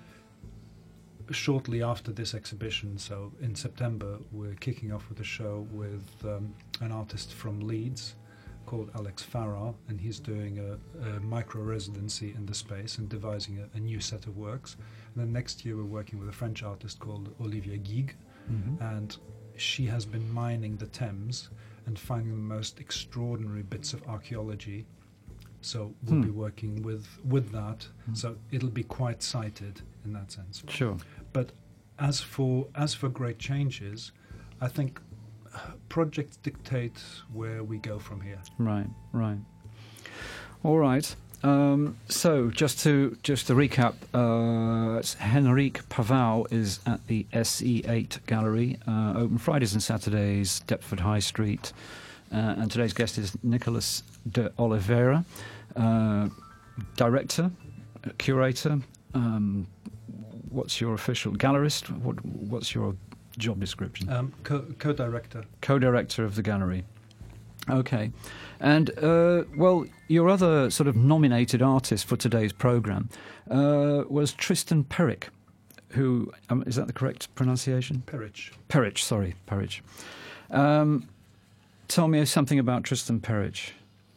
shortly after this exhibition, so in September, we're kicking off with a show with um, an artist from Leeds called Alex Farrar, and he's doing a, a micro-residency in the space and devising a, a new set of works. And then next year we're working with a French artist called Olivia Guigues, Mhm. and she has been mining the Thames and finding the most extraordinary bits of archaeology. So we'll Hmm. be working with, with that, Hmm. so it'll be quite sighted in that sense. Sure. But as for as for great changes, I think uh, projects dictate where we go from here. Right, right. All right. Um, so just to just to recap, uh, it's Henrique Pavão is at the S E eight Gallery, uh, open Fridays and Saturdays, Deptford High Street. Uh, and today's guest is Nicholas de Oliveira, uh, director, uh, curator. Um, what's your official gallerist? What what's your job description? Um, co- co-director. Co-director of the gallery. Okay. And, uh, well, your other sort of nominated artist for today's programme uh, was Tristan Perich, who, um, is that the correct pronunciation? Perich. Perich, sorry, Perich. Um, tell me something about Tristan Perich.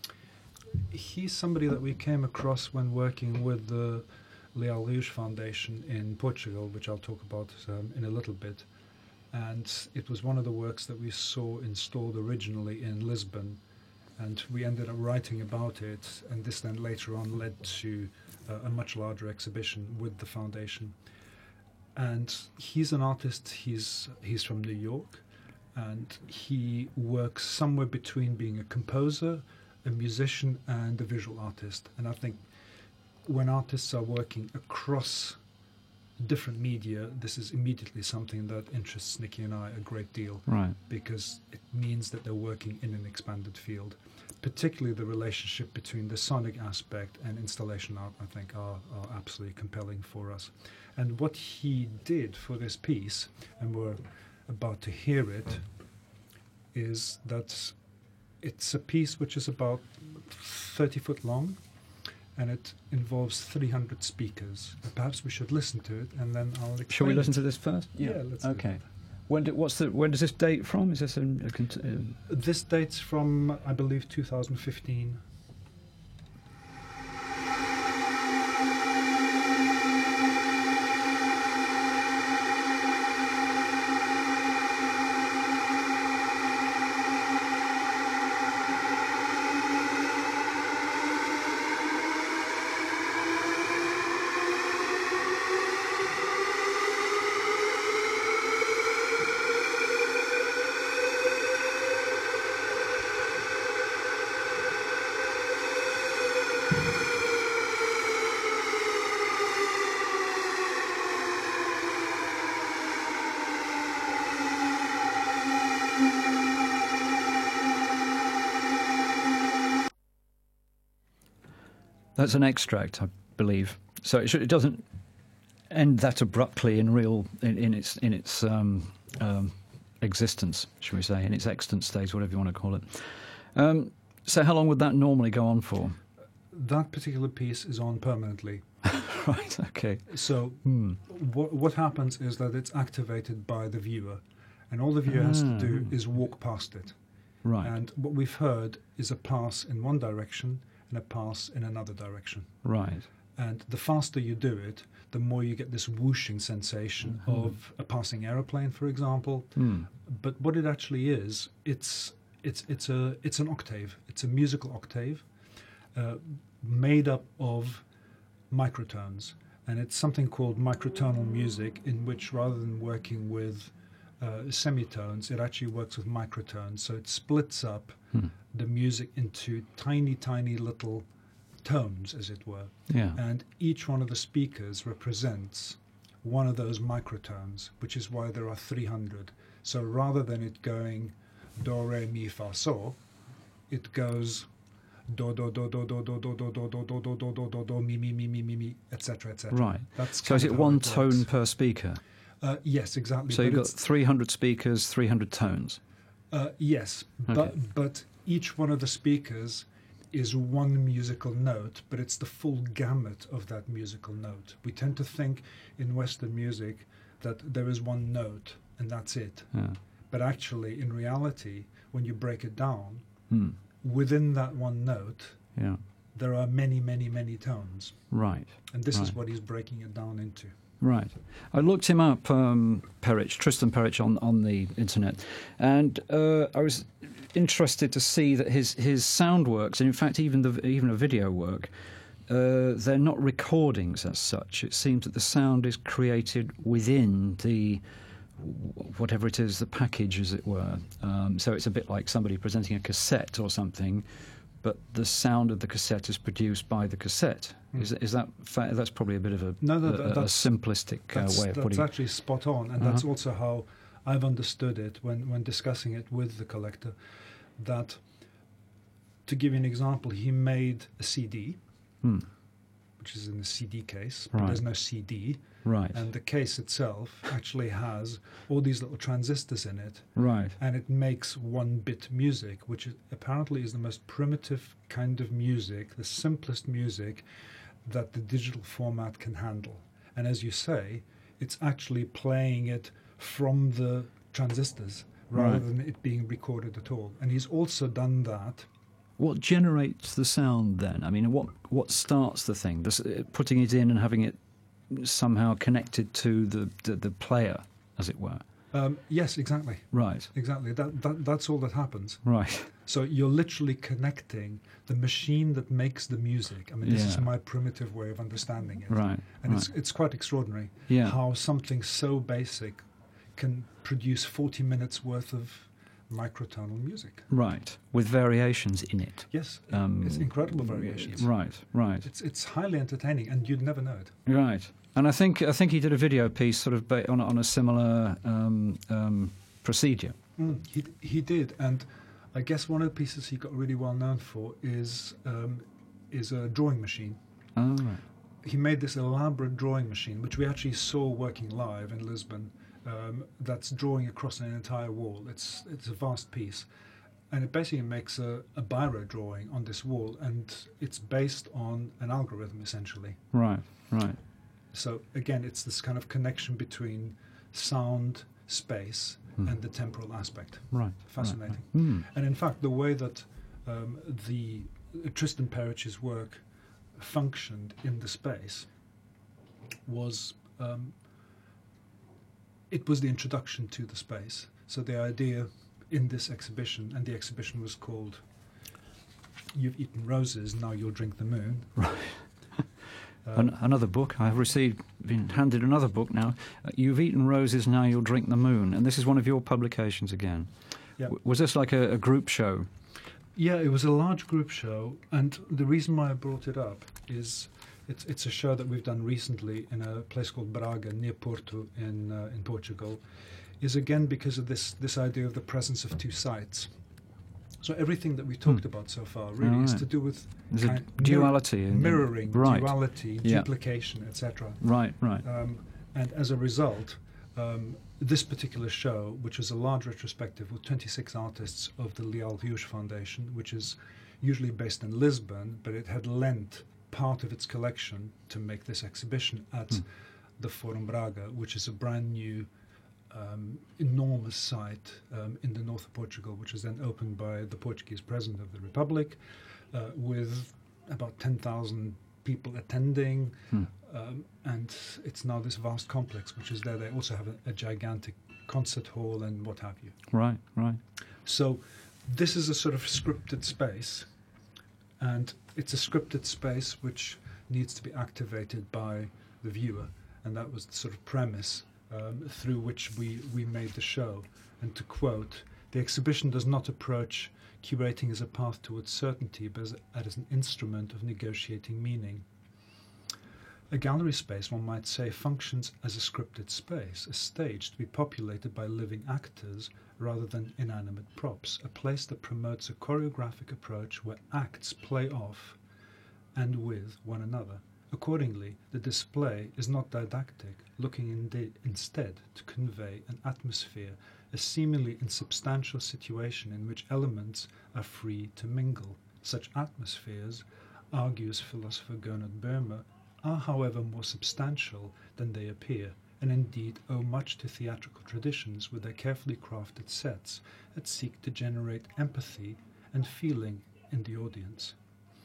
He's somebody that we came across when working with the Leal Rios Foundation in Portugal, which I'll talk about um, in a little bit. And it was one of the works that we saw installed originally in Lisbon. And we ended up writing about it, and this then later on led to uh, a much larger exhibition with the foundation. And he's an artist, he's, he's from New York, and he works somewhere between being a composer, a musician, and a visual artist. And I think when artists are working across different media, this is immediately something that interests Nicky and I a great deal, Right. because it means that they're working in an expanded field. Particularly the relationship between the sonic aspect and installation art, I think, are, are absolutely compelling for us. And what he did for this piece, and we're about to hear it, is that it's a piece which is about thirty foot long, and it involves three hundred speakers. And perhaps we should listen to it, and then I'll explain. Shall we listen it. to this first? Yeah, let's do Okay. that. When, do, what's the, when does this date from? Is this a, a cont- uh, This dates from, I believe, two thousand fifteen. That's an extract, I believe. So it, should, it doesn't end that abruptly in real in, in its in its um, um, existence, shall we say, in its extant state, whatever you want to call it. Um, so how long would that normally go on for? That particular piece is on permanently. Right. Okay. So Hmm. what what happens is that it's activated by the viewer, and all the viewer has to do Ah. is walk past it. Right. And what we've heard is a pass in one direction and a pass in another direction. Right. And the faster you do it, the more you get this whooshing sensation Mhm. of a passing aeroplane, for example. Hmm. But what it actually is, it's it's it's a it's an octave. It's a musical octave uh, made up of microtones, and it's something called microtonal music, in which rather than working with uh, semitones, it actually works with microtones. So it splits up Hmm. the music into tiny, tiny little tones, as it were. Yeah. And each one of the speakers represents one of those microtones, which is why there are three hundred. So rather than it going do, re, mi, fa, so, it goes do, do, do, do, do, do, do, do, do, do, do, do, do, do, do, do, mi, mi, mi, mi, mi, mi, et cetera, et cetera. Right. That's So is kind it of how one works. tone per speaker? Uh, yes, exactly. So but you've got it's- three hundred speakers, three hundred tones. Uh, yes, Okay. but but each one of the speakers is one musical note, but it's the full gamut of that musical note. We tend to think in Western music that there is one note and that's it. Yeah. But actually, in reality, when you break it down, Hmm. within that one note, Yeah. there are many, many, many tones. Right. And this is Right. what he's breaking it down into. Right. I looked him up, um, Perich, Tristan Perich, on, on the internet, and uh, I was interested to see that his, his sound works, and in fact even the even a video work, uh, they're not recordings as such. It seems that the sound is created within the whatever it is, the package, as it were. Um, so it's a bit like somebody presenting a cassette or something, but the sound of the cassette is produced by the cassette. Mm. Is, is that fa- that's probably a bit of a, No, no, a, that- a that's- simplistic uh, That's, way of that's putting it. actually spot on, and Uh-huh. that's also how I've understood it when, when discussing it with the collector. That, to give you an example, he made a C D, Hmm. which is in the C D case, but Right. there's no C D, Right, and the case itself actually has all these little transistors in it, right, and it makes one-bit music, which is, apparently is the most primitive kind of music, the simplest music that the digital format can handle. And as you say, it's actually playing it from the transistors rather Right. than it being recorded at all. And he's also done that. What generates the sound then? I mean, what what starts the thing? Does, uh, putting it in and having it somehow connected to the, the, the player, as it were? Um, yes, exactly. Right, Exactly. That, that That's all that happens. right. So you're literally connecting the machine that makes the music. I mean, this is Yeah. my primitive way of understanding it. Right, And right. it's it's quite extraordinary Yeah. how something so basic can produce forty minutes worth of microtonal music. Right, with variations in it. Yes, Um, it's incredible variations. Right, right, It's it's highly entertaining, and you'd never know it. right. And I think I think he did a video piece sort of ba- on a- on a similar um, um, procedure. Mm, he he did, and I guess one of the pieces he got really well known for is um, is a drawing machine. Oh, right. He made this elaborate drawing machine, which we actually saw working live in Lisbon. Um, that's drawing across an entire wall. It's it's a vast piece, and it basically makes a, a biro drawing on this wall, and it's based on an algorithm essentially. Right, right. So again, it's this kind of connection between sound, space, Hmm. and the temporal aspect. Right. Fascinating. Right, right. Mm. And in fact, the way that um, the Tristan Perich's work functioned in the space was um, it was the introduction to the space. So the idea in this exhibition, and the exhibition was called "You've Eaten Roses, Now You'll Drink the Moon." Right. Um, An- another book. I have received, been handed another book now. Uh, You've Eaten Roses, Now You'll Drink the Moon. And this is one of your publications again. Yeah. W- was this like a, a group show? Yeah, it was a large group show, and the reason why I brought it up is it's it's a show that we've done recently in a place called Braga near Porto in uh, in Portugal, is again because of this this idea of the presence of two sites. So everything that we talked Hmm. about so far really is Alright. to do with There's a kind- duality. mirror- in- mirroring, Right. duality, Yeah. duplication, et cetera. Right, right. Um, and as a result, um, this particular show, which was a large retrospective with twenty-six artists of the Leal Hughes Foundation, which is usually based in Lisbon, but it had lent part of its collection to make this exhibition at Hmm. the Forum Braga, which is a brand new, um, enormous site um, in the north of Portugal, which was then opened by the Portuguese President of the Republic, uh, with about ten thousand people attending. Hmm. Um, and it's now this vast complex which is there. They also have a, a gigantic concert hall and what have you. Right, right. So this is a sort of scripted space, and it's a scripted space which needs to be activated by the viewer, and that was the sort of premise um, through which we, we made the show. And to quote, "The exhibition does not approach curating as a path towards certainty, but as, as an instrument of negotiating meaning. A gallery space, one might say, functions as a scripted space, a stage to be populated by living actors rather than inanimate props, a place that promotes a choreographic approach where acts play off and with one another. Accordingly, the display is not didactic, looking indi- instead to convey an atmosphere, a seemingly insubstantial situation in which elements are free to mingle. Such atmospheres, argues philosopher Gernot Böhmer, are however more substantial than they appear, and indeed owe much to theatrical traditions with their carefully crafted sets that seek to generate empathy and feeling in the audience."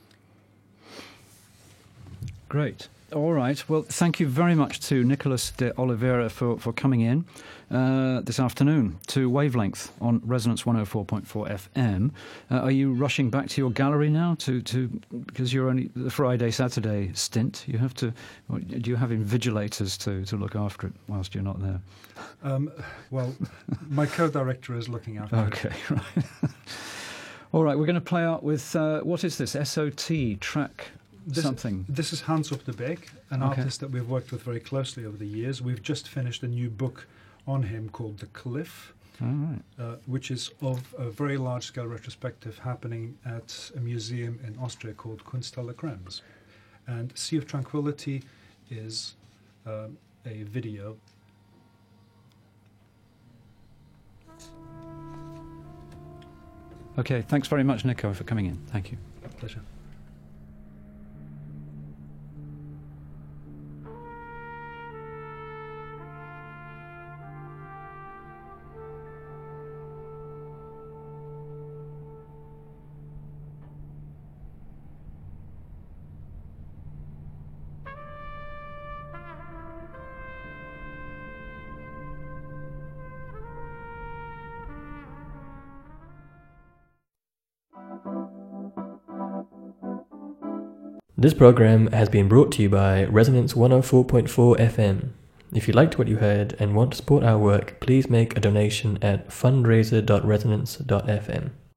Great. All right. Well, thank you very much to Nicholas de Oliveira for, for coming in uh, this afternoon to Wavelength on Resonance one oh four point four F M. Uh, are you rushing back to your gallery now to, to because you're only the Friday, Saturday stint? You have to, do you have invigilators to, to look after it whilst you're not there? Um, well, my co-director is looking after it. Okay, right. All right, we're going to play out with, uh, what is this, S O T track This, something? This is Hans Op de Beek, an Okay. artist that we've worked with very closely over the years. We've just finished a new book on him called The Cliff, All right. uh, which is of a very large-scale retrospective happening at a museum in Austria called Kunsthalle Krems. And Sea of Tranquility is um, a video. Okay, thanks very much, Nico, for coming in. Thank you. Pleasure. This program has been brought to you by Resonance one oh four point four F M. If you liked what you heard and want to support our work, please make a donation at fundraiser dot resonance dot f m.